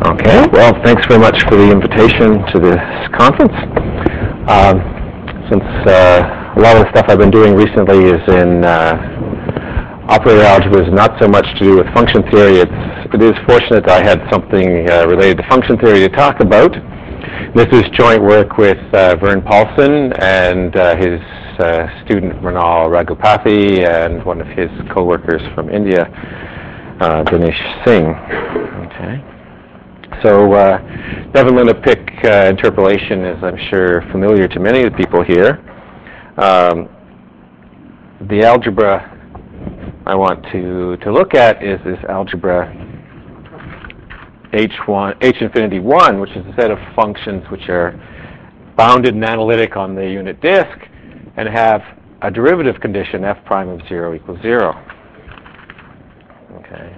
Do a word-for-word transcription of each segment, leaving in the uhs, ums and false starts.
Okay, well, thanks very much for the invitation to this conference. Um, since uh, a lot of the stuff I've been doing recently is in uh, operator algebra, is not so much to do with function theory. It's, it is fortunate that I had something uh, related to function theory to talk about. This is joint work with uh, Vern Paulson and uh, his uh, student Mrinal Raghupathy and one of his co-workers from India, uh, Dinesh Singh. Okay. So uh, Nevanlinna-Pick uh, interpolation is, I'm sure, familiar to many of the people here. Um, the algebra I want to, to look at is this algebra H one, H infinity one, which is a set of functions which are bounded and analytic on the unit disk and have a derivative condition f prime of zero equals zero. Okay.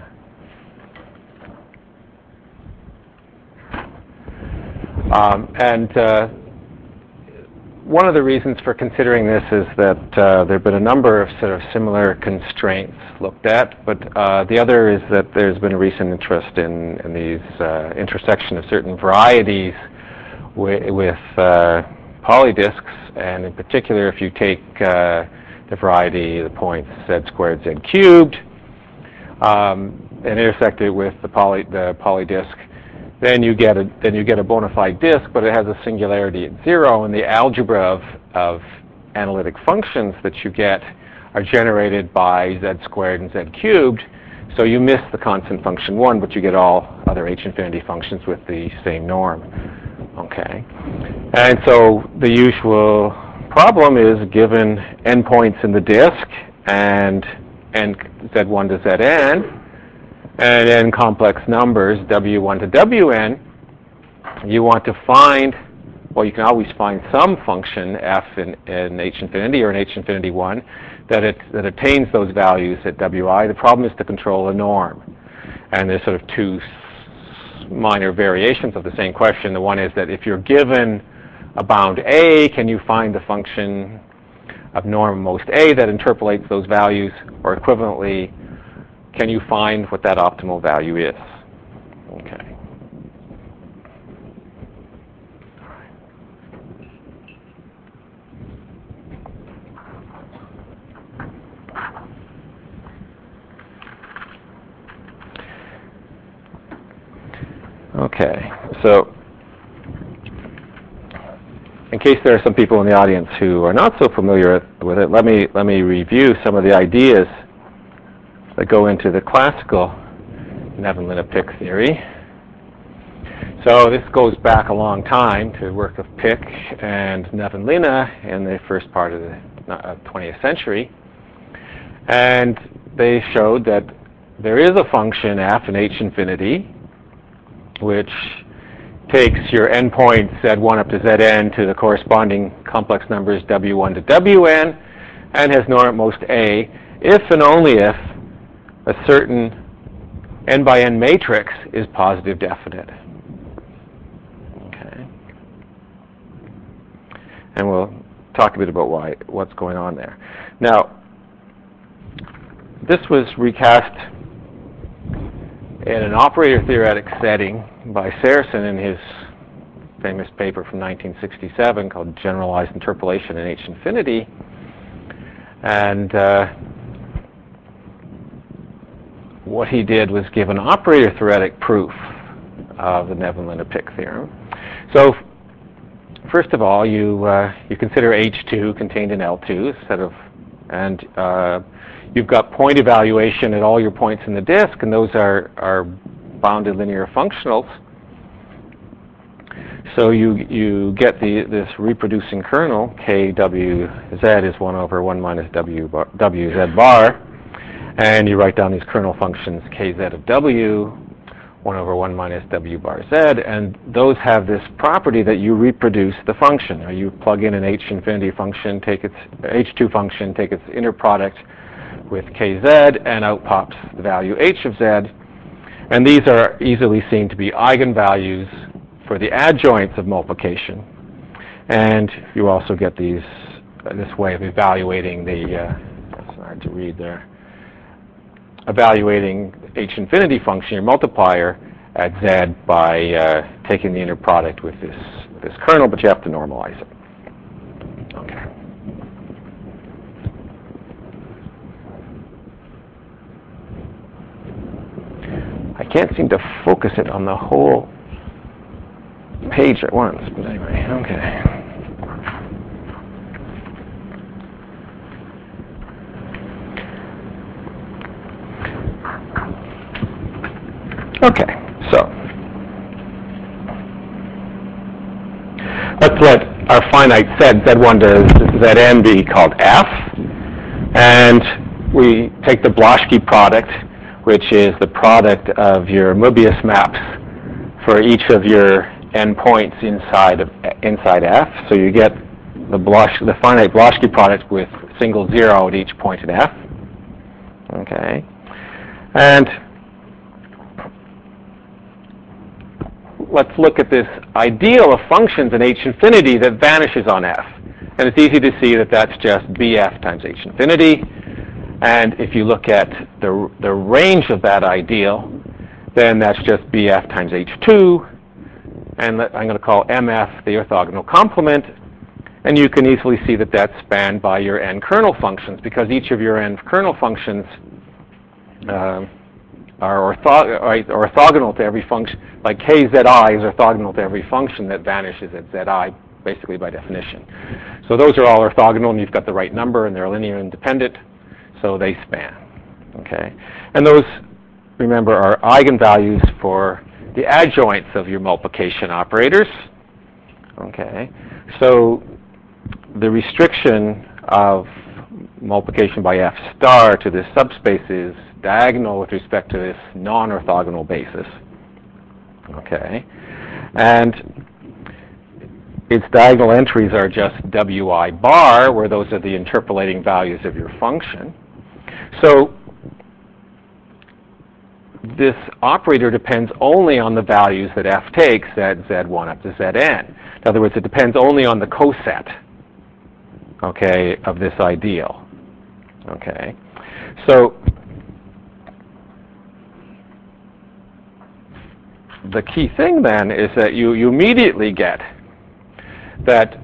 Um, and uh, one of the reasons for considering this is that uh, there have been a number of sort of similar constraints looked at, but uh, the other is that there's been a recent interest in, in these uh, intersection of certain varieties with, with uh, polydisks, and in particular if you take uh, the variety, the points z squared, z cubed, um, and intersect it with the poly the polydisk, then you get a then you get a bona fide disk, but it has a singularity at zero, and the algebra of of analytic functions that you get are generated by z squared and z cubed. So you miss the constant function one, but you get all other h infinity functions with the same norm. Okay, and so the usual problem is given endpoints in the disk and and z one to zn. And then complex numbers, w one to wn, you want to find, well, you can always find some function f in, in h infinity or in h infinity one that, it, that attains those values at wi. The problem is to control a norm. And there's sort of two minor variations of the same question. The one is that if you're given a bound a, can you find the function of norm most a that interpolates those values, or equivalently, can you find what that optimal value is? Okay. Okay. So, in case there are some people in the audience who are not so familiar with it, let me let me review some of the ideas that go into the classical Nevanlinna-Pick theory. So this goes back a long time to the work of Pick and Nevanlinna in the first part of the twentieth century. And they showed that there is a function f in h infinity which takes your endpoint z one up to zn to the corresponding complex numbers w one to wn and has norm at most a if and only if a certain n by n matrix is positive definite. Okay. And we'll talk a bit about why, what's going on there. Now, this was recast in an operator theoretic setting by Saracen in his famous paper from nineteen sixty-seven called Generalized Interpolation in H Infinity. And uh, what he did was give an operator theoretic proof of the Nevanlinna-Pick theorem. So, first of all, you uh, you consider H two contained in L two, set of, and uh, you've got point evaluation at all your points in the disk, and those are are bounded linear functionals. So you you get the this reproducing kernel k w z is one over one minus w bar, w z bar. And you write down these kernel functions kz of w, one over one minus w bar z, and those have this property that you reproduce the function. Or you plug in an h infinity function, take its h two function, take its inner product with kz, and out pops the value h of z. And these are easily seen to be eigenvalues for the adjoints of multiplication. And you also get these uh, this way of evaluating the, uh, it's hard to read there, evaluating h infinity function, your multiplier, at Z by uh, taking the inner product with this, this kernel, but you have to normalize it. Okay. I can't seem to focus it on the whole page at once, but anyway, okay. Okay, so let's let our finite set Z one to Zn be called F, and we take the Blaschke product, which is the product of your Möbius maps for each of your n points inside of inside F. So you get the Blasch, the finite Blaschke product with single zero at each point in F. Okay, and let's look at this ideal of functions in H infinity that vanishes on F. And it's easy to see that that's just B F times H infinity. And if you look at the, the range of that ideal, then that's just B F times H two. And let, I'm going to call M F the orthogonal complement. And you can easily see that that's spanned by your n kernel functions, because each of your n kernel functions uh, are ortho right, orthogonal to every function. Like K Z I is orthogonal to every function that vanishes at Z I, basically by definition. So those are all orthogonal, and you've got the right number, and they're linear independent, so they span. Okay, and those, remember, are eigenvalues for the adjoints of your multiplication operators. Okay, so the restriction of multiplication by F star to this subspace is diagonal with respect to this non-orthogonal basis. Okay, and its diagonal entries are just Wi bar, where those are the interpolating values of your function. So this operator depends only on the values that F takes at Z one up to Zn. In other words, it depends only on the coset, okay, of this ideal. Okay, so the key thing then is that you, you immediately get that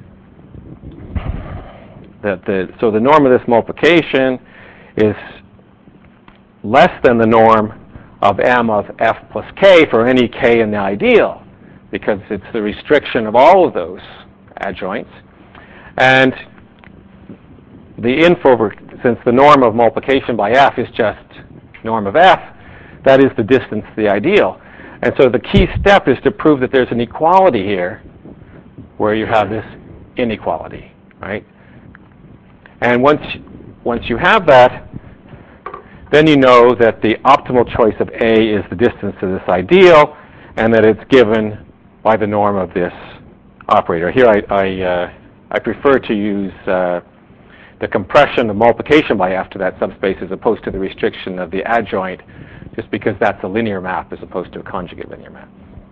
that the so the norm of this multiplication is less than the norm of M of F plus K for any K in the ideal, because it's the restriction of all of those adjoints. And the info, since the norm of multiplication by F is just norm of F, that is the distance to the ideal. And so the key step is to prove that there's an equality here where you have this inequality, right? And once, once you have that, then you know that the optimal choice of A is the distance to this ideal, and that it's given by the norm of this operator. Here I, I, uh, I prefer to use uh, the compression of multiplication by F to that subspace as opposed to the restriction of the adjoint, just because that's a linear map as opposed to a conjugate linear map.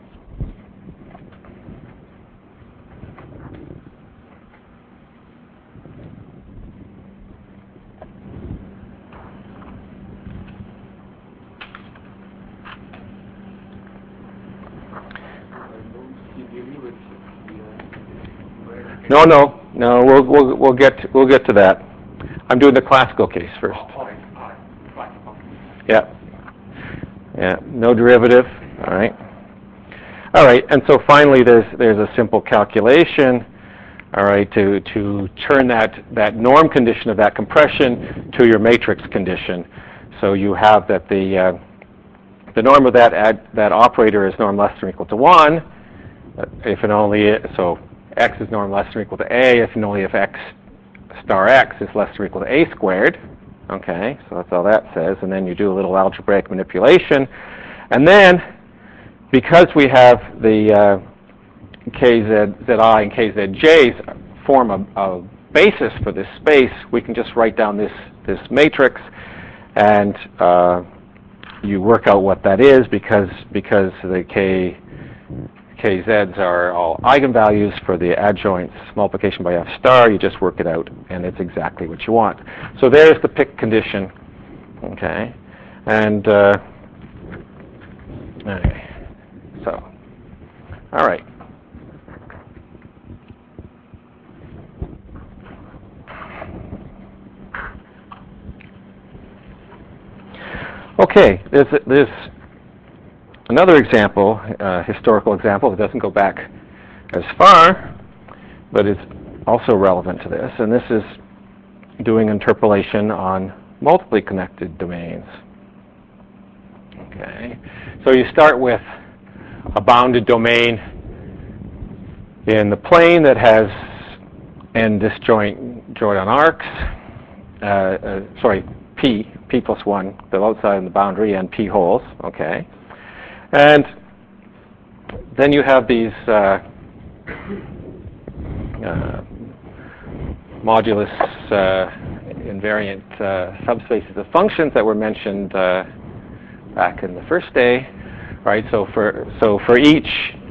No, no, no. We'll we'll we'll get we'll get to that. I'm doing the classical case first. Yeah. Yeah. No derivative. All right. All right. And so finally, there's there's a simple calculation. All right, to to turn that that norm condition of that compression to your matrix condition. So you have that the uh, the norm of that ad, that operator is norm less than or equal to one, if and only it, so. X is norm less than or equal to A if and only if X star X is less than or equal to A squared. Okay, so that's all that says. And then you do a little algebraic manipulation. And then, because we have the uh, K Z, Z I and K Z J's form a, a basis for this space, we can just write down this, this matrix, and uh, you work out what that is, because, because the K K Zs are all eigenvalues for the adjoints multiplication by F star. You just work it out, and it's exactly what you want. So there's the pick condition. Okay, and uh, okay. So, all right. Okay, there's, there's another example, uh, historical example that doesn't go back as far, but is also relevant to this, and this is doing interpolation on multiply connected domains. Okay, so you start with a bounded domain in the plane that has n disjoint joint arcs, uh, uh, sorry, p, p plus one, the outside of the boundary, and p holes, okay. And then you have these uh, uh, modulus uh, invariant uh, subspaces of functions that were mentioned uh, back in the first day, right? So for so for each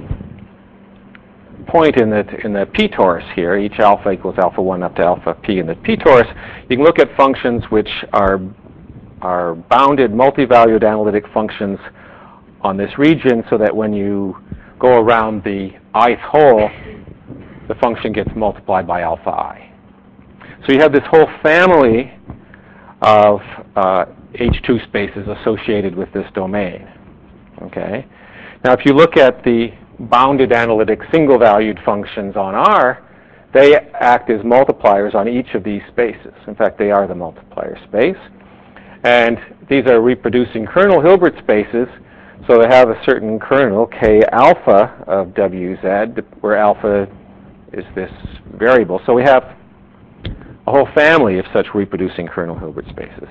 point in the in the p torus here, each alpha equals alpha one up to alpha p in the p torus, you can look at functions which are are bounded multi-valued analytic functions on this region, so that when you go around the ith hole, the function gets multiplied by alpha I. So you have this whole family of uh, H two spaces associated with this domain. Okay. Now, if you look at the bounded analytic single-valued functions on R, they act as multipliers on each of these spaces. In fact, they are the multiplier space. And these are reproducing kernel Hilbert spaces, so they have a certain kernel, K alpha of W Z, where alpha is this variable. So we have a whole family of such reproducing kernel Hilbert spaces.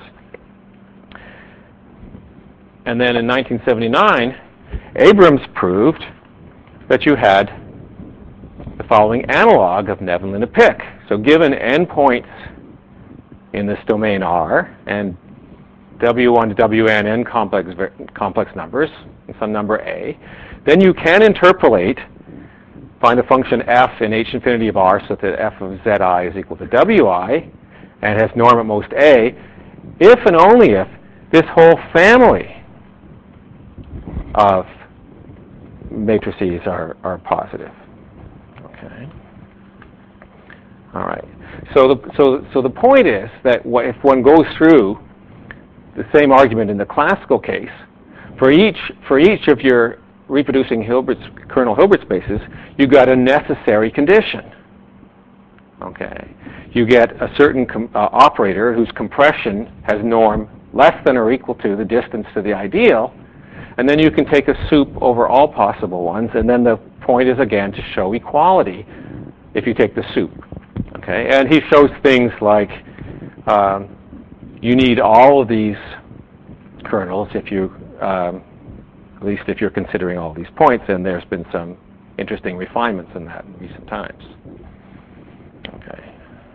And then in nineteen seventy-nine, Abrams proved that you had the following analog of Nevanlinna-Pick. So given n points in this domain R, and W one to W n, n complex, complex numbers, and some number A, then you can interpolate, find a function f in H infinity of R so that f of Zi is equal to Wi, and has norm at most A, if and only if this whole family of matrices are, are positive. Okay. All right. So the, so, so the point is that what, if one goes through the same argument in the classical case, for each, for each of your reproducing Hilbert's, kernel Hilbert spaces, you got a necessary condition. Okay. You get a certain com, uh, operator whose compression has norm less than or equal to the distance to the ideal, and then you can take a soup over all possible ones, and then the point is again to show equality if you take the soup. Okay, and he shows things like um, you need all of these kernels if you, um, at least if you're considering all these points, and there's been some interesting refinements in that in recent times. Okay.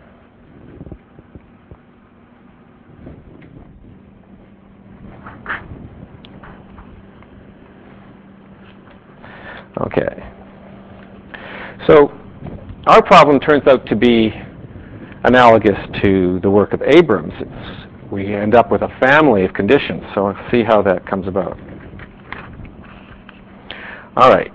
Okay. So our problem turns out to be analogous to the work of Abrams. It's, we end up with a family of conditions, so let's see how that comes about. All right.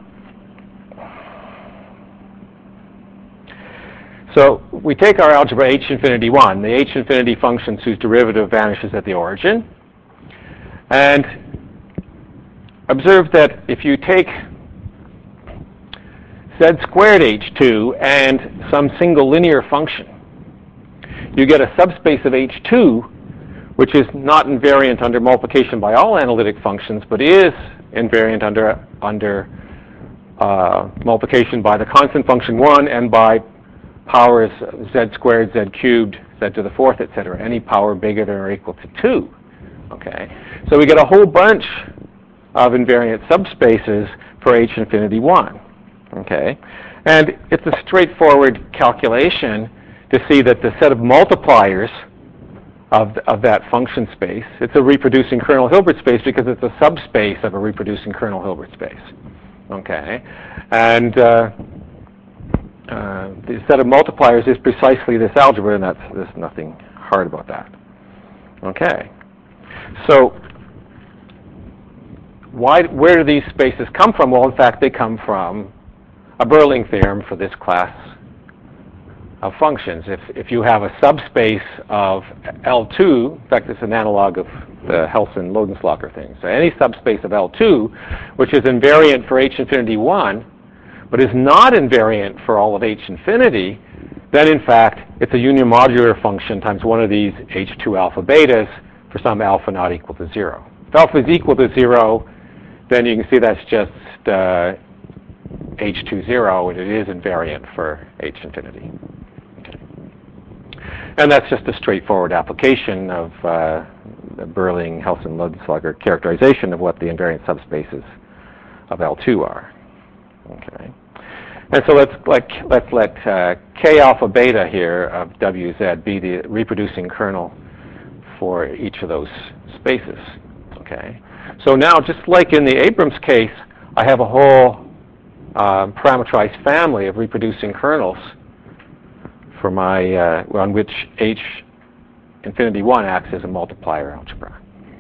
So we take our algebra H infinity one, the H infinity functions whose derivative vanishes at the origin, and observe that if you take Z squared H two and some single linear function, you get a subspace of H two, which is not invariant under multiplication by all analytic functions, but is invariant under, under uh, multiplication by the constant function one and by powers Z squared, Z cubed, Z to the fourth, et cetera, any power bigger than or equal to two. Okay, so we get a whole bunch of invariant subspaces for H infinity one. Okay, and it's a straightforward calculation to see that the set of multipliers of, of that function space, it's a reproducing kernel Hilbert space because it's a subspace of a reproducing kernel Hilbert space. Okay, and uh, uh, the set of multipliers is precisely this algebra, and that's, there's nothing hard about that. Okay, so why, where do these spaces come from? Well, in fact, they come from a Berling theorem for this class of functions. If, if you have a subspace of L two, in fact, it's an analog of the Helson-Lodenslager thing. So any subspace of L two, which is invariant for H infinity one, but is not invariant for all of H infinity, then in fact, it's a unimodular function times one of these H two alpha betas for some alpha not equal to zero. If alpha is equal to zero, then you can see that's just uh, H two zero, and it is invariant for H infinity. Okay. And that's just a straightforward application of uh, the Berling-Helson-Lodenslager characterization of what the invariant subspaces of L two are. Okay. And so let's like let's let uh, K alpha beta here of W Z be the reproducing kernel for each of those spaces. Okay. So now, just like in the Abrams case, I have a whole uh, parameterized family of reproducing kernels for my uh, on which H infinity one acts as a multiplier algebra.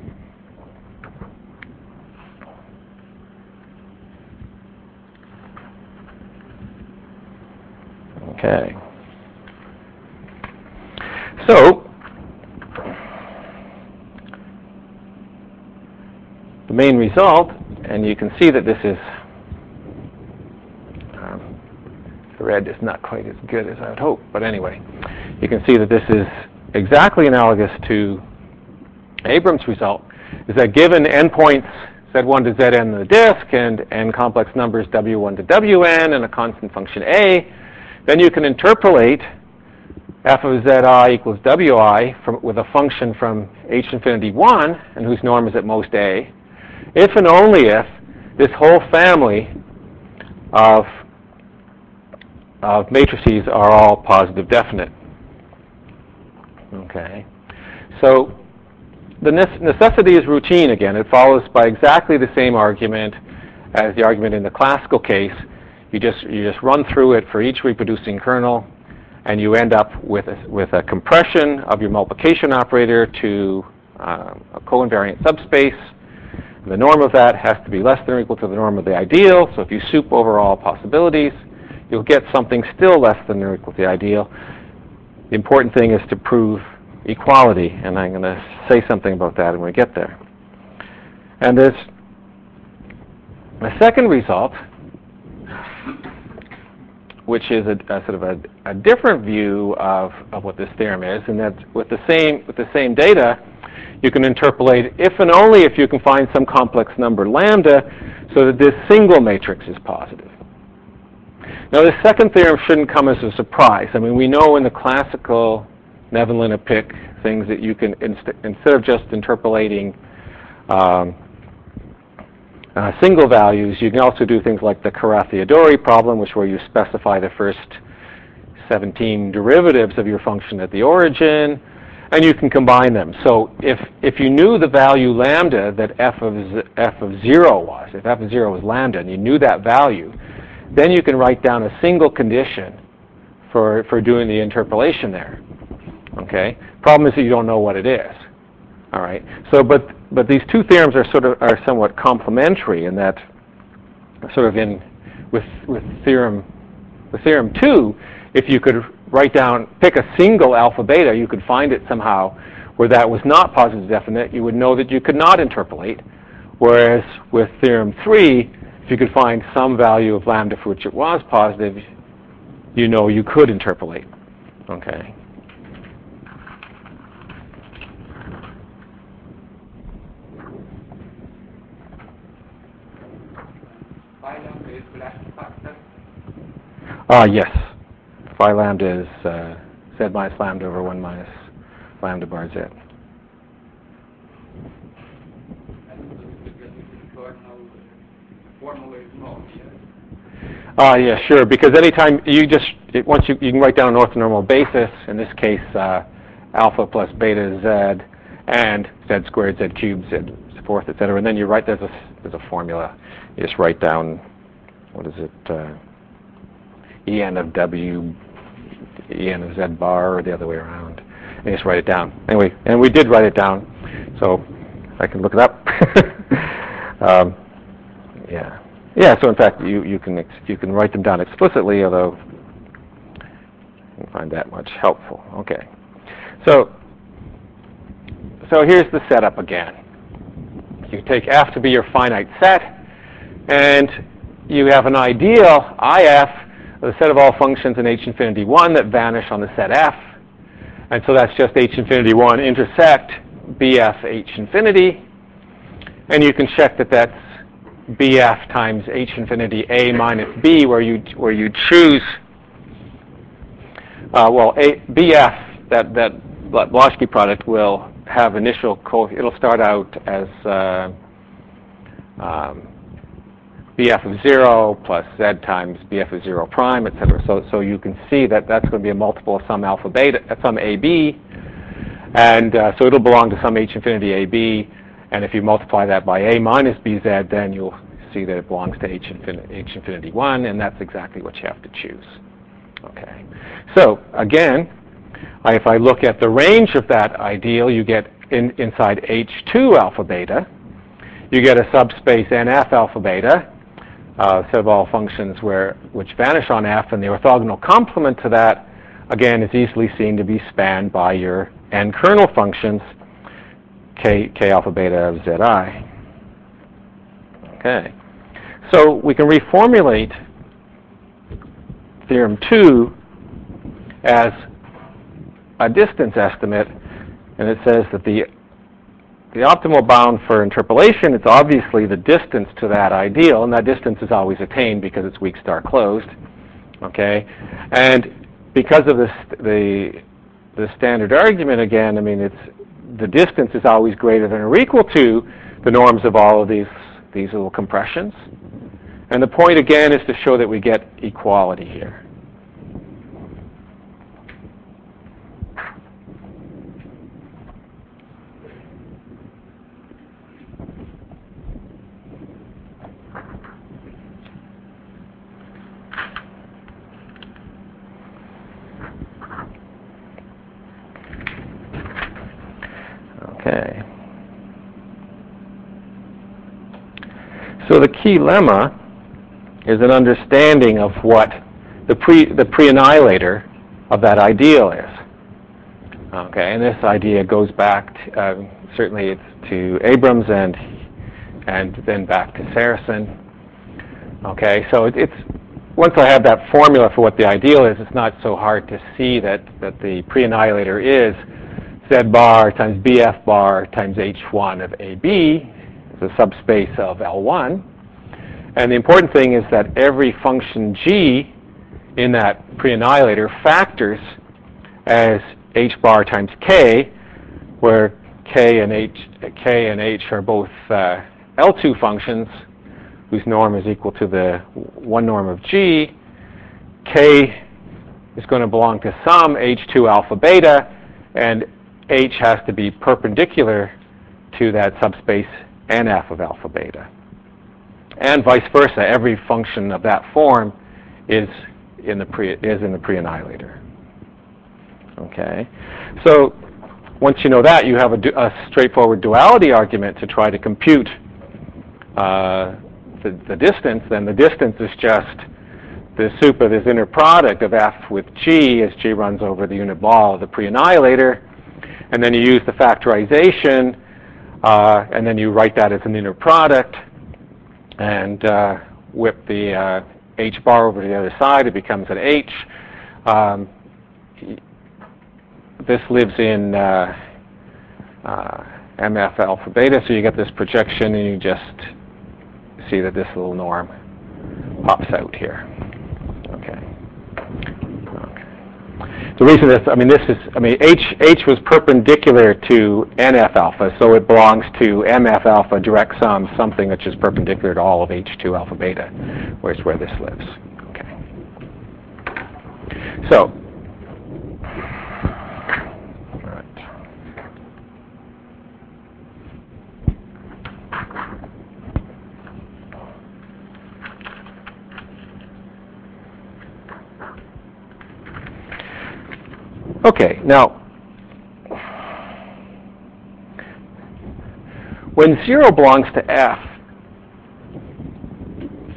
Okay. So the main result, and you can see that this is um, the red is not quite as good as I would hope, but anyway, you can see that this is exactly analogous to Abrams' result, is that given endpoints Z one to Zn in the disk and n complex numbers W one to Wn and a constant function A, then you can interpolate f of Zi equals Wi from, with a function from H infinity one, and whose norm is at most A, if and only if this whole family of, of matrices are all positive definite. Okay. So the necessity is routine again. It follows by exactly the same argument as the argument in the classical case. You just, you just run through it for each reproducing kernel, and you end up with a, with a compression of your multiplication operator to uh, a covariant subspace. The norm of that has to be less than or equal to the norm of the ideal. So if you soup over all possibilities, you'll get something still less than or equal to the ideal. The important thing is to prove equality, and I'm going to say something about that when we get there. And there's a second result, which is a, a sort of a, a different view of, of what this theorem is, and that with the same with the same data, you can interpolate if and only if you can find some complex number lambda so that this single matrix is positive. Now, this second theorem shouldn't come as a surprise. I mean, we know in the classical Nevanlinna-Pick things that you can, inst instead of just interpolating um, Uh, single values, you can also do things like the Carathéodory problem, which where you specify the first seventeen derivatives of your function at the origin, and you can combine them. So if, if you knew the value lambda that f of, z, f of zero was, if f of zero was lambda, and you knew that value, then you can write down a single condition for, for doing the interpolation there. Okay? Problem is that you don't know what it is. All right. So, but but these two theorems are sort of are somewhat complementary in that, sort of in with with theorem with theorem two, if you could write down pick a single alpha beta, you could find it somehow where that was not positive definite. You would know that you could not interpolate. Whereas with theorem three, if you could find some value of lambda for which it was positive, you know you could interpolate. Okay. Uh, yes. Phi lambda is uh, Z minus lambda over one minus lambda bar Z. Uh, yeah, sure, because anytime you just, it, once you, you can write down an orthonormal basis, in this case, uh, alpha plus beta Z, and Z squared, Z cubed, Z fourth, et cetera, and then you write, there's a, there's a formula. You just write down, what is it, uh, E n of W, E n of Z bar, or the other way around. And you just write it down. Anyway, and we did write it down, so I can look it up. um, Yeah. Yeah, so in fact, you, you, can, ex you can write them down explicitly, although I don't find that much helpful. Okay. So, so here's the setup again. You take F to be your finite set, and you have an ideal, I F, of the set of all functions in H infinity one that vanish on the set F. And so that's just H infinity one intersect B F H infinity. And you can check that that's B F times H infinity A minus B, where you where you choose, uh, well, A, B F, that, that Blaschke product will have initial, co it'll start out as uh, um, B F of zero plus Z times B F of zero prime, et cetera. So, so you can see that that's going to be a multiple of some alpha beta, some A B, and uh, so it'll belong to some H infinity A B. And if you multiply that by A minus B Z, then you'll see that it belongs to H infinity, H infinity one, and that's exactly what you have to choose. Okay. So again, if I look at the range of that ideal, you get in, inside H two alpha beta, you get a subspace N F alpha beta, uh, set of all functions where which vanish on F, and the orthogonal complement to that, again, is easily seen to be spanned by your n kernel functions, K, K alpha beta of Zi. Okay. So we can reformulate theorem two as a distance estimate, and it says that the the optimal bound for interpolation is obviously the distance to that ideal, and that distance is always attained because it's weak star closed. Okay, and because of this, the the standard argument again, I mean, it's the distance is always greater than or equal to the norms of all of these these little compressions, and the point again is to show that we get equality here. Okay. So the key lemma is an understanding of what the pre the pre-annihilator of that ideal is. Okay, and this idea goes back to, uh, certainly it's to Abrams and and then back to Saracen. Okay, so it, it's once I have that formula for what the ideal is, it's not so hard to see that that the pre-annihilator is Z bar times B F bar times H one of A B, the subspace of L one. And the important thing is that every function G in that pre-annihilator factors as H bar times K, where K and H, K and H are both uh, L two functions whose norm is equal to the one norm of G. K is going to belong to some H two alpha beta, and H has to be perpendicular to that subspace N F of alpha beta. And vice versa, every function of that form is in the pre is in the pre-annihilator. Okay, so once you know that, you have a, du a straightforward duality argument to try to compute uh, the, the distance. Then the distance is just the sup of this inner product of F with G as G runs over the unit ball of the pre-annihilator. And then you use the factorization, uh, and then you write that as an inner product, and uh, whip the uh, H bar over to the other side. It becomes an H. Um, this lives in uh, uh, M F alpha beta, so you get this projection, and you just see that this little norm pops out here. Okay. The reason is, I mean, this is, I mean, H, H was perpendicular to N F alpha, so it belongs to M F alpha direct sum, something which is perpendicular to all of H two alpha beta, where it's where this lives. Okay. So, all right. Okay, now, when zero belongs to F,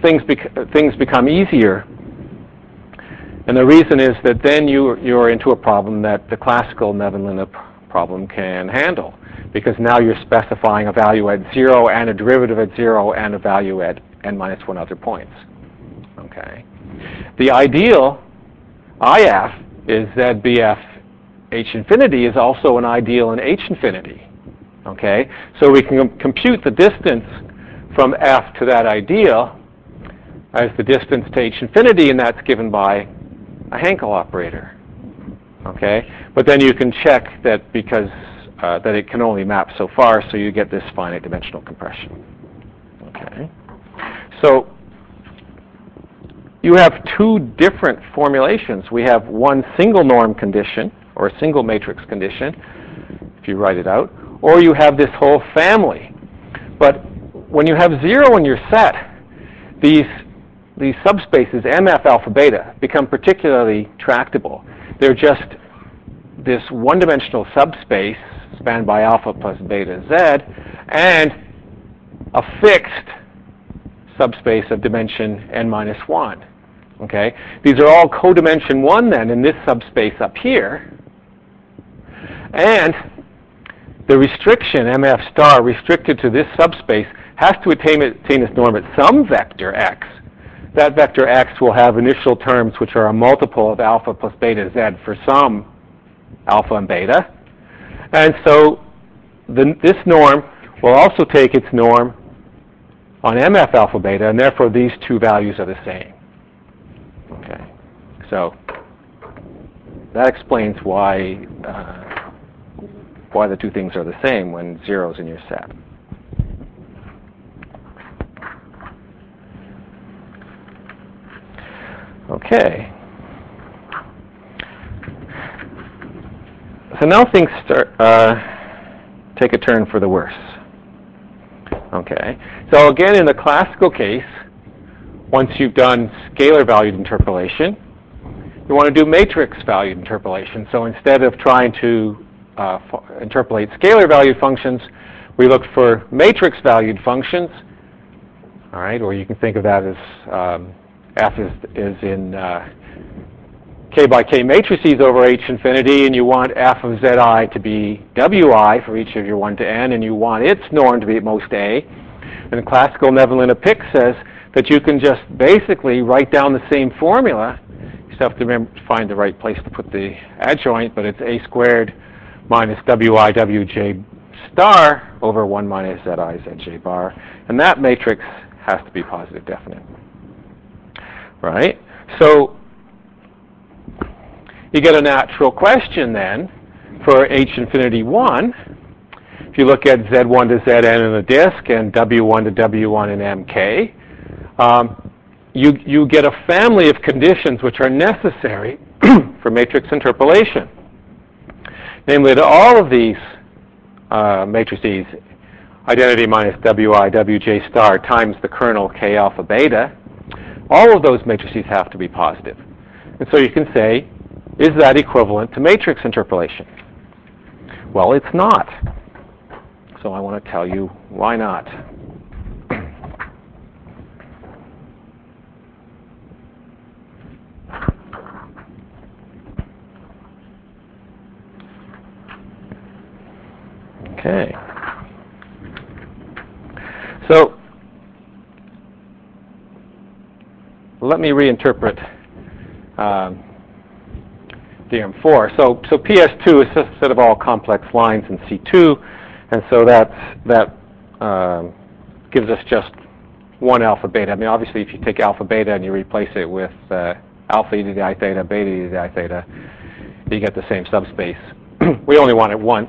things, bec things become easier. And the reason is that then you, you're into a problem that the classical Neven-Linna problem can handle, because now you're specifying a value at zero and a derivative at zero and a value at n minus one other points. Okay. The ideal I F is Z B F H infinity is also an ideal in H infinity. Okay. So we can compute the distance from F to that ideal as the distance to H infinity, and that's given by a Hankel operator. Okay. But then you can check that because uh, that it can only map so far, so you get this finite dimensional compression. Okay. So you have two different formulations. We have one single norm condition, or a single matrix condition, if you write it out, or you have this whole family. But when you have zero in your set, these, these subspaces, M F alpha beta, become particularly tractable. They're just this one-dimensional subspace spanned by alpha plus beta z, and a fixed subspace of dimension n minus one. Okay? These are all codimension one then in this subspace up here. And the restriction, M F star, restricted to this subspace, has to attain, attain its norm at some vector x. That vector x will have initial terms which are a multiple of alpha plus beta z for some alpha and beta. And so the, this norm will also take its norm on M F alpha beta, and therefore these two values are the same. Okay, so that explains why uh, why the two things are the same when zero's in your set. Okay. So now things start uh, take a turn for the worse. Okay. So again, in the classical case, once you've done scalar valued interpolation, you want to do matrix valued interpolation. So instead of trying to uh, interpolate scalar valued functions, we look for matrix valued functions. All right, or you can think of that as um, F is, is in uh, k by k matrices over H infinity, and you want f of zi to be wi for each of your one to n, and you want its norm to be at most a. And the classical Neven-Linna Pick says that you can just basically write down the same formula. You just have to remember, find the right place to put the adjoint, but it's a squared minus wi wj star over one minus zi zj bar, and that matrix has to be positive definite. Right? So you get a natural question then for H infinity one. If you look at Z one to Zn in the disk and W one to W one in M K, um, you, you get a family of conditions which are necessary for matrix interpolation. Namely, that all of these uh, matrices, identity minus Wi Wj star times the kernel K alpha beta, all of those matrices have to be positive. And so you can say, is that equivalent to matrix interpolation? Well, it's not. So I want to tell you why not. Okay. So let me reinterpret um, theorem four. So, so P S two is a set of all complex lines in C two, and so that's, that um, gives us just one alpha beta. I mean, obviously, if you take alpha beta and you replace it with uh, alpha e to the I theta, beta e to the I theta, you get the same subspace. We only want it once.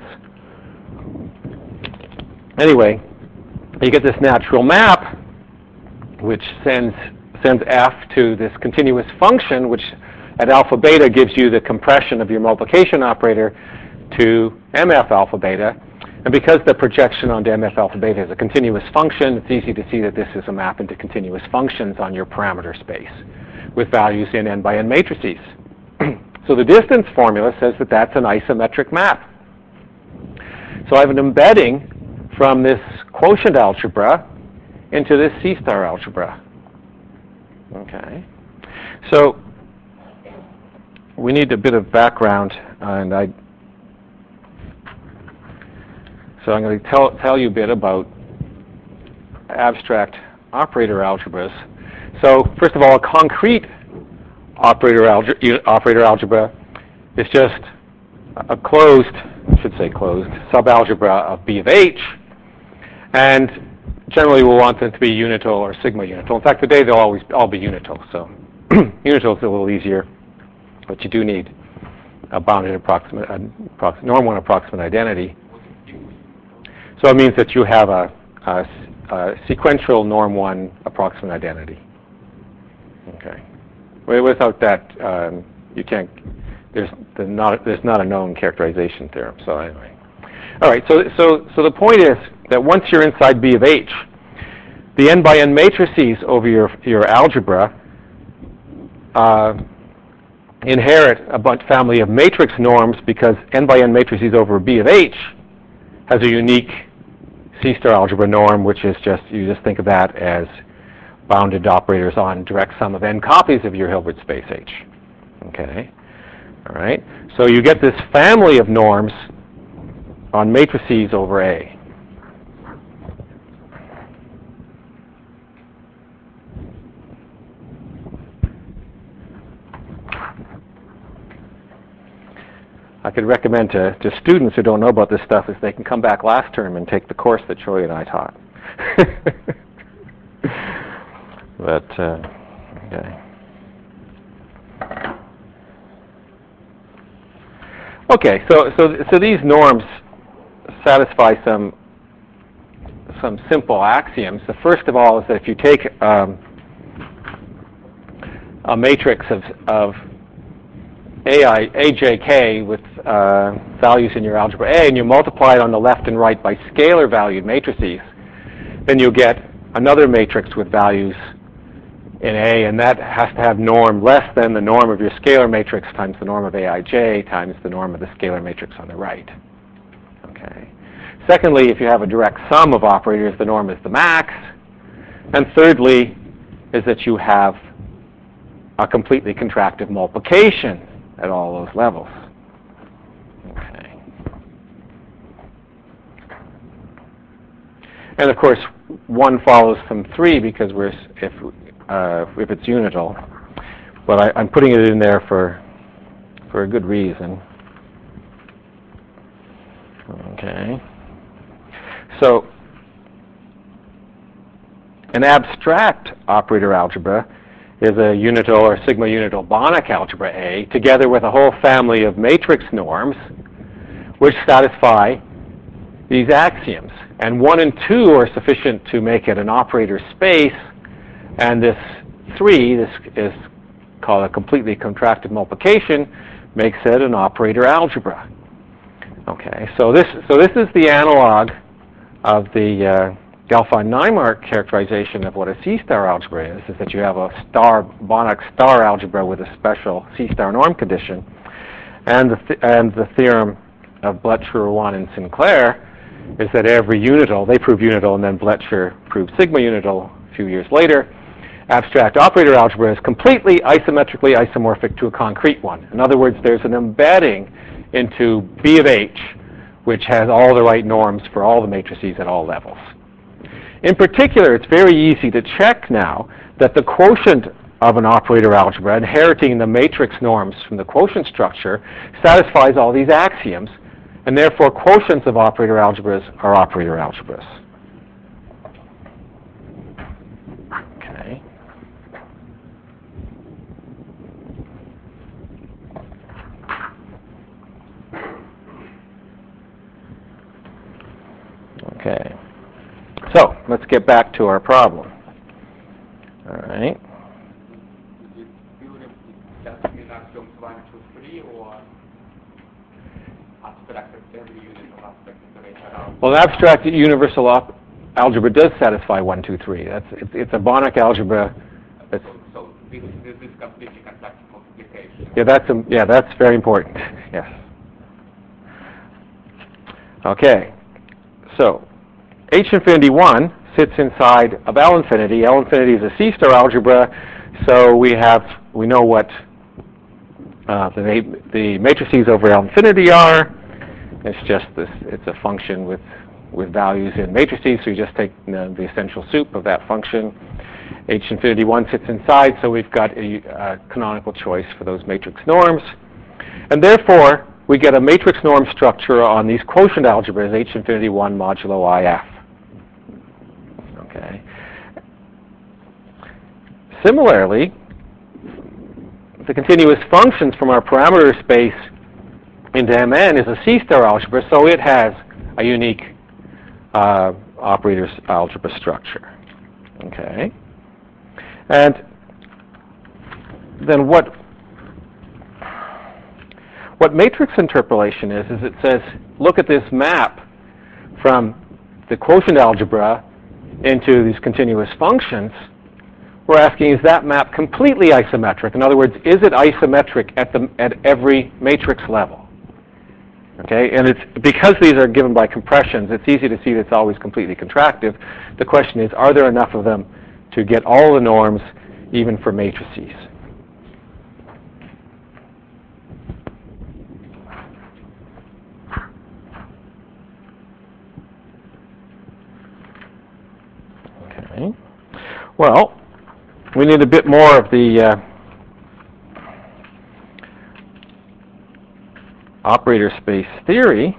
Anyway, you get this natural map, which sends sends f to this continuous function, which at alpha beta gives you the compression of your multiplication operator to mf alpha beta. And because the projection onto mf alpha beta is a continuous function, it's easy to see that this is a map into continuous functions on your parameter space with values in n by n matrices. So the distance formula says that that's an isometric map. So I have an embedding from this quotient algebra into this C-star algebra. Okay. So we need a bit of background, and I. So I'm going to tell tell you a bit about abstract operator algebras. So first of all, a concrete operator algebra, operator algebra is just a closed, I should say closed, subalgebra of B of H, and generally we'll want them to be unital or sigma unital. In fact, today they'll always all be unital, so unital is a little easier, but you do need a bounded approximate, a norm one approximate identity. So it means that you have a, a, a sequential norm one approximate identity. Okay. Without that, um, you can't. There's the not there's not a known characterization theorem. So anyway, all right. So so so the point is that once you're inside B of H, the n by n matrices over your your algebra uh, inherit a bunch family of matrix norms because n by n matrices over B of H has a unique C-star algebra norm, which is just, you just think of that as bounded operators on direct sum of n copies of your Hilbert space H. Okay, all right. So you get this family of norms on matrices over A. I could recommend to, to students who don't know about this stuff is they can come back last term and take the course that Troy and I taught. But, uh, okay. Okay, so, so, so these norms satisfy some, some simple axioms. The first of all is that if you take um, a matrix of, of A I, A J K with uh, values in your algebra A, and you multiply it on the left and right by scalar valued matrices, then you'll get another matrix with values in A, and that has to have norm less than the norm of your scalar matrix times the norm of A I J times the norm of the scalar matrix on the right. Okay. Secondly, if you have a direct sum of operators, the norm is the max. And thirdly is that you have a completely contractive multiplication at all those levels. Okay. And of course, one follows from three because we're if uh, if it's unital, but I, I'm putting it in there for for a good reason. Okay. So an abstract operator algebra is a unital or sigma unital Banach algebra A, together with a whole family of matrix norms, which satisfy these axioms. And one and two are sufficient to make it an operator space, and this three, this is called a completely contracted multiplication, makes it an operator algebra. Okay, so this so this is the analog of the uh, Gelfand-Naimark characterization of what a C-star algebra is, is that you have a star Banach star algebra with a special C-star norm condition, and the th and the theorem of Bletcher, One, and Sinclair is that every unital, they proved unital, and then Bletcher proved sigma unital a few years later. Abstract operator algebra is completely isometrically isomorphic to a concrete one. In other words, there's an embedding into B of H, which has all the right norms for all the matrices at all levels. In particular, it's very easy to check now that the quotient of an operator algebra, inheriting the matrix norms from the quotient structure, satisfies all these axioms, and therefore quotients of operator algebras are operator algebras. Okay. Okay. So let's get back to our problem. All right. Well, an abstract universal op algebra does satisfy one, two, three. That's it's, it's a Banach algebra. That's, so this, this is completely contracted multiplication. Yeah, that's a, yeah, that's very important. Yes. Okay. So H infinity one sits inside of L infinity. L infinity is a C-star algebra, So we have, we know what uh, the, the matrices over L infinity are. It's just this, it's a function with, with values in matrices, so you just take you know, the essential soup of that function. H infinity one sits inside, so we've got a, a canonical choice for those matrix norms. And therefore, we get a matrix norm structure on these quotient algebras, H infinity one modulo I F. Okay. Similarly, the continuous functions from our parameter space into M N is a C-star algebra, so it has a unique uh, operators algebra structure. Okay. And then what what matrix interpolation is, is it says, look at this map from the quotient algebra into these continuous functions. We're asking, is that map completely isometric? In other words, is it isometric at the at every matrix level? Okay, and it's because these are given by compressions, it's easy to see that it's always completely contractive. The question is, are there enough of them to get all the norms, even for matrices? Okay. Well, we need a bit more of the uh, operator space theory.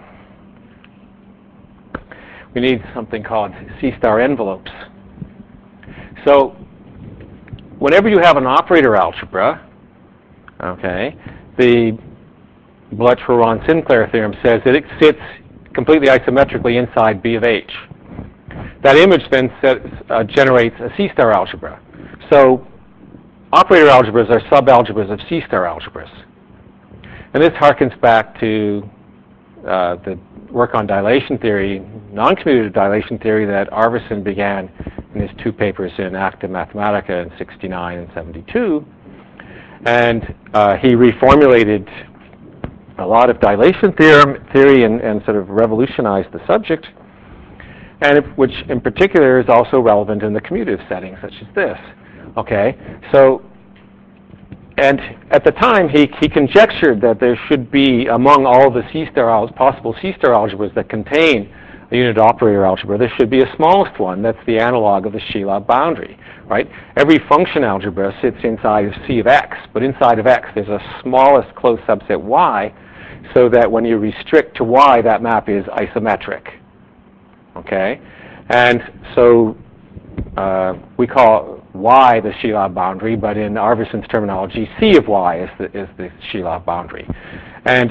We need something called C-star envelopes. So whenever you have an operator algebra, okay, the Bletcher-Ron-Sinclair theorem says that it sits completely isometrically inside B of H. That image then sets, uh, generates a C-star algebra. So operator algebras are subalgebras of C-star algebras. And this harkens back to uh, the work on dilation theory, non-commutative dilation theory that Arvidsson began in his two papers in Acta Mathematica in sixty-nine and seventy-two. And uh, he reformulated a lot of dilation theorem, theory and, and sort of revolutionized the subject, and it, which in particular is also relevant in the commutative setting, such as this. Okay, so, and at the time he, he conjectured that there should be, among all the C-star possible C-star algebras that contain a unit operator algebra, there should be a smallest one that's the analog of the Sheilov boundary, right? Every function algebra sits inside of C of X, but inside of X there's a smallest closed subset Y, so that when you restrict to Y, that map is isometric. Okay, and so uh, we call Y the Sheilov boundary, but in Arvidsson's terminology, C of Y is the, is the Sheilov boundary, and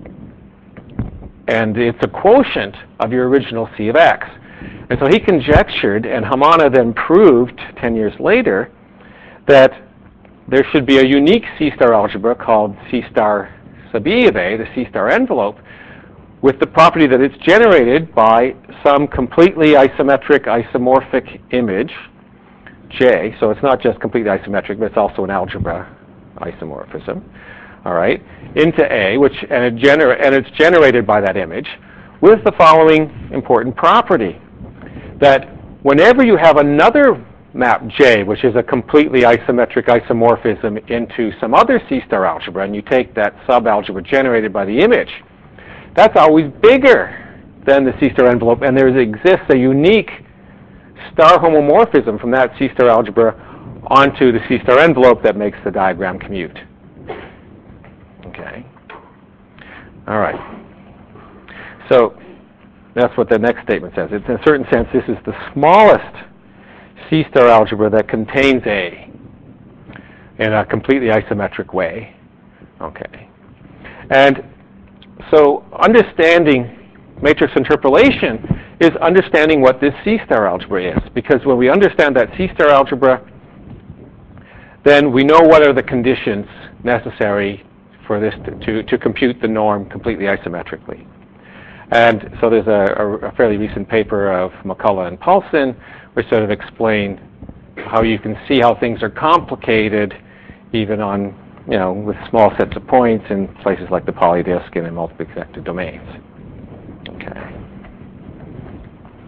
and it's a quotient of your original C of X. And so he conjectured, and Hamana then proved ten years later, that there should be a unique C-star algebra called C-star sub E of A, the C-star envelope, with the property that it's generated by some completely isometric isomorphic image, J. So it's not just completely isometric, but it's also an algebra isomorphism. All right, into A, which and, it gener- and it's generated by that image, with the following important property: that whenever you have another map J, which is a completely isometric isomorphism into some other C-star algebra, and you take that subalgebra generated by the image, that's always bigger than the C-star envelope, and there exists a unique star homomorphism from that C-star algebra onto the C-star envelope that makes the diagram commute. Okay. All right. So that's what the next statement says. It's, in a certain sense, this is the smallest C-star algebra that contains A in a completely isometric way. Okay. And so understanding matrix interpolation is understanding what this C-star algebra is, because when we understand that C-star algebra, then we know what are the conditions necessary for this to, to, to compute the norm completely isometrically. And so there's a, a fairly recent paper of McCullough and Paulson which sort of explain how you can see how things are complicated even on, you know, with small sets of points in places like the polydisk and in multiply connected domains. Okay.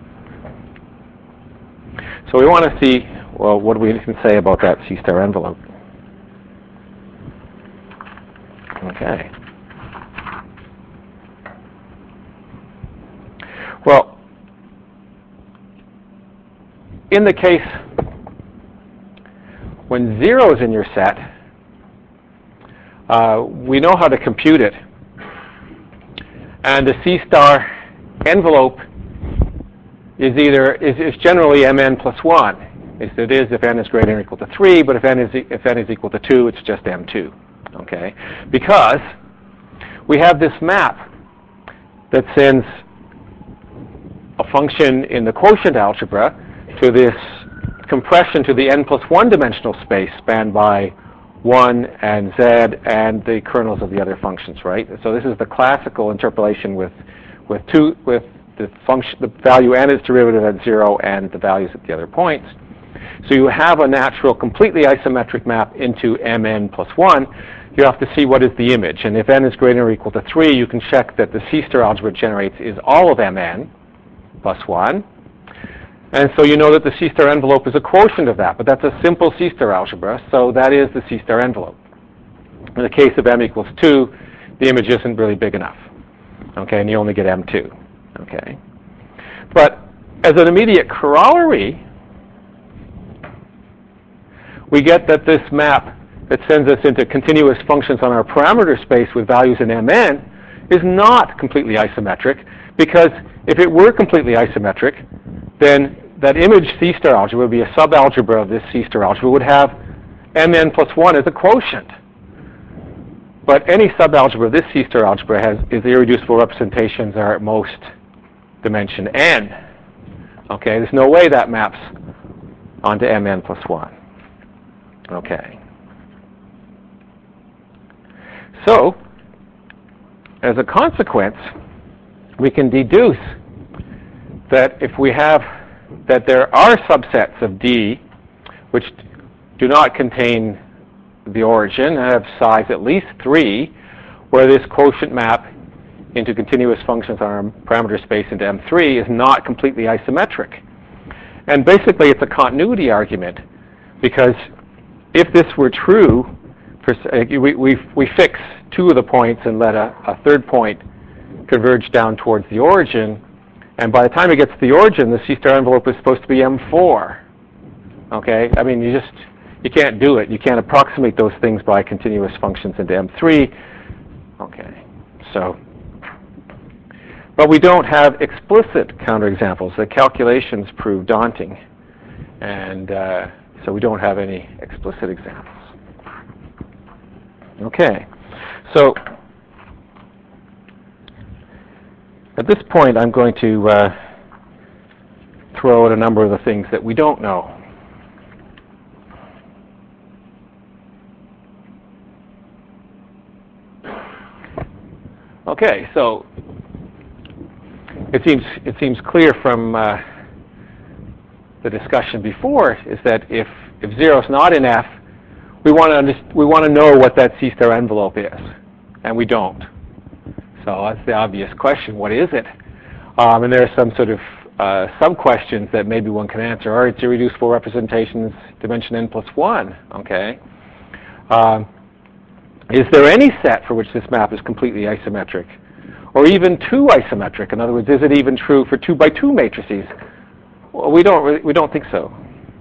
So we want to see, well, what do we can say about that C-star envelope? Okay. Well, in the case when zero is in your set, uh, we know how to compute it. And the C star envelope is either is, is generally mn plus one. As it is if n is greater than or equal to three, but if n is if n is equal to two, it's just m two. Okay, because we have this map that sends a function in the quotient algebra to this compression to the n plus one dimensional space spanned by one and z and the kernels of the other functions, right? So this is the classical interpolation with with two with the function the value n is derivative at zero and the values at the other points. So you have a natural completely isometric map into mn plus one. You have to see what is the image, and if n is greater than or equal to three, you can check that the C-star algebra it generates is all of mn plus one. And so you know that the C-star envelope is a quotient of that, but that's a simple C-star algebra, so that is the C-star envelope. In the case of m equals two, the image isn't really big enough, okay, and you only get m two, okay. But as an immediate corollary, we get that this map that sends us into continuous functions on our parameter space with values in mn is not completely isometric, because if it were completely isometric, then that image C-star algebra would be a subalgebra of this C-star algebra, would have mn plus one as a quotient. But any subalgebra of this C-star algebra has is irreducible representations are at most dimension n. Okay, there's no way that maps onto mn plus one. Okay. So, as a consequence, we can deduce that if we have that there are subsets of D which do not contain the origin and have size at least three, where this quotient map into continuous functions on our parameter space into M three is not completely isometric. And basically it's a continuity argument, because if this were true, for, uh, we, we, we fix two of the points and let a, a third point converge down towards the origin, and by the time it gets to the origin, the C-star envelope is supposed to be M four. Okay? I mean, you just, you can't do it. You can't approximate those things by continuous functions into M three. Okay, so, but we don't have explicit counterexamples. The calculations prove daunting, and uh, so we don't have any explicit examples. Okay, so at this point, I'm going to uh, throw out a number of the things that we don't know. Okay, so it seems it seems clear from uh, the discussion before is that if if zero is not in F, we want to we want to know what that C-star envelope is, and we don't. So that's the obvious question. What is it? Um, and there are some sort of uh, sub-questions that maybe one can answer. Are its irreducible representations dimension n plus one? Okay. Um, is there any set for which this map is completely isometric, or even two isometric? In other words, is it even true for two by two matrices? Well, we don't really, we don't think so.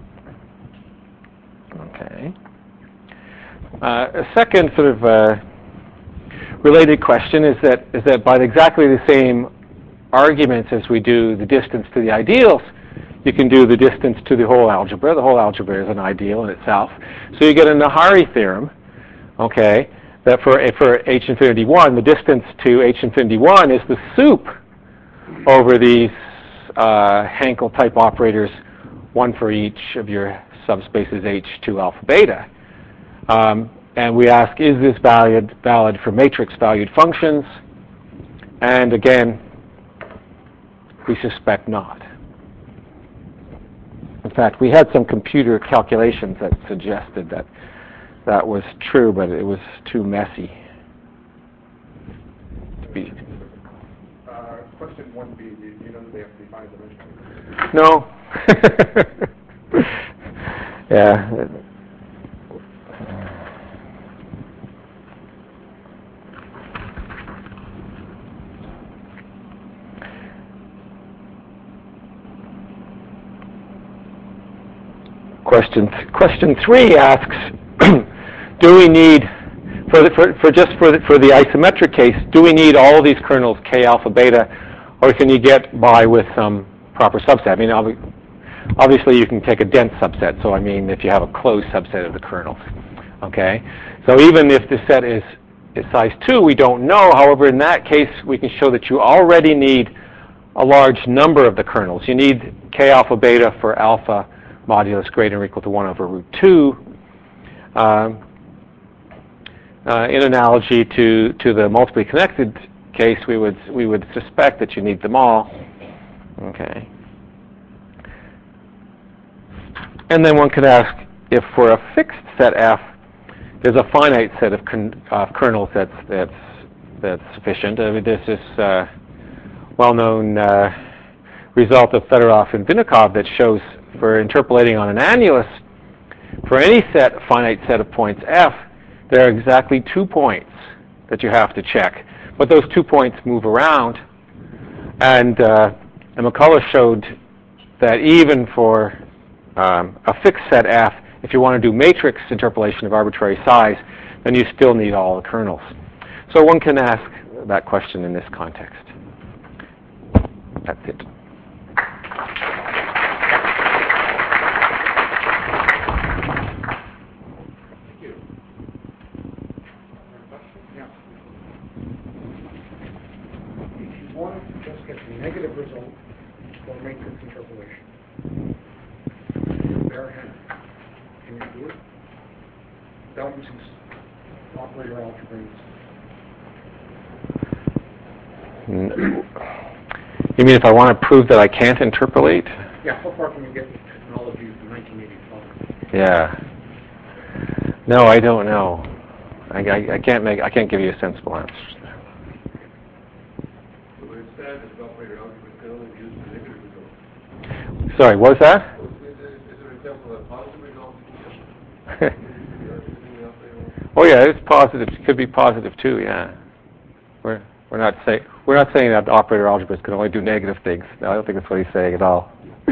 Okay. Uh, a second sort of uh, related question is that is that by exactly the same arguments as we do the distance to the ideals, you can do the distance to the whole algebra. The whole algebra is an ideal in itself. So you get a Nahari theorem, okay, that for for H infinity one, the distance to H infinity one is the soup over these uh, Hankel type operators, one for each of your subspaces H two alpha beta. Um, and we ask, is this valid, valid for matrix-valued functions? And again, we suspect not. In fact, we had some computer calculations that suggested that that was true, but it was too messy to be. Uh, question one B, do you know that they have to be five dimensional? No. Yeah. question question three asks, do we need, for, the, for, for just for the, for the isometric case, do we need all of these kernels, K alpha beta, or can you get by with some proper subset? I mean, obviously you can take a dense subset, so I mean if you have a closed subset of the kernels, okay? So even if the set is, is size two, we don't know. However, in that case, we can show that you already need a large number of the kernels. You need K alpha beta for alpha modulus greater or equal to one over root two. Um, uh, in analogy to, to the multiply connected case, we would, we would suspect that you need them all. Okay. And then one could ask if for a fixed set F, there's a finite set of uh, kernels that's, that's, that's sufficient. I mean, there's this uh, well-known uh, result of Fedorov and Vinnikov that shows for interpolating on an annulus, for any set, finite set of points F, there are exactly two points that you have to check. But those two points move around. And, uh, and McCullough showed that even for um, a fixed set F, if you want to do matrix interpolation of arbitrary size, then you still need all the kernels. So one can ask that question in this context. That's it. Negative result for matrix interpolation. Bare hand. Can you do it? Without using operator algebras. You mean if I want to prove that I can't interpolate? Yeah, how far can you get with technology from nineteen eighty-five? Yeah. No, I don't know. I, I, I can't make. I can't give you a sensible answer. Sorry, what was that? Is there an example of a positive result? Oh yeah, it's positive. It could be positive too. Yeah, we're we're not saying we're not saying that operator algebras can only do negative things. No, I don't think that's what he's saying at all. I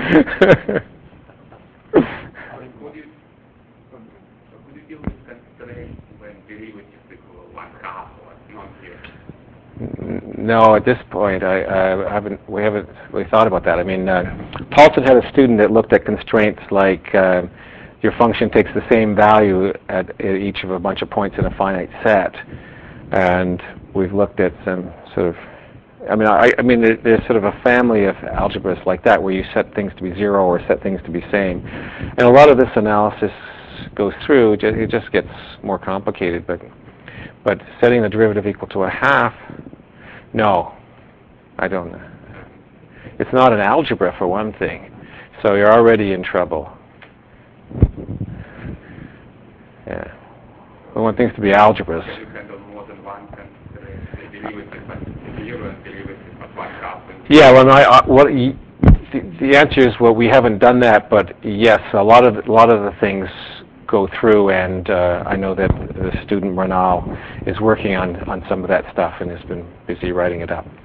mean, could you could you deal with constraints when derivatives equal one half or non-zero? No, at this point, I, I haven't. We haven't really thought about that. I mean, uh, Paulson had a student that looked at constraints like uh, your function takes the same value at, at each of a bunch of points in a finite set, and we've looked at some sort of. I mean, I, I mean, there, there's sort of a family of algebras like that where you set things to be zero or set things to be same, and a lot of this analysis goes through. It just gets more complicated, but. But setting the derivative equal to a half, no, I don't know. It's not an algebra for one thing, so you're already in trouble. Yeah, we want things to be algebras. You handle more than one constraint, the derivative at zero and derivative at one half. Yeah, well, I, uh, what the, the answer is well, we haven't done that, but yes, a lot of a lot of the things go through, and uh, I know that the student Renal is working on, on some of that stuff and has been busy writing it up.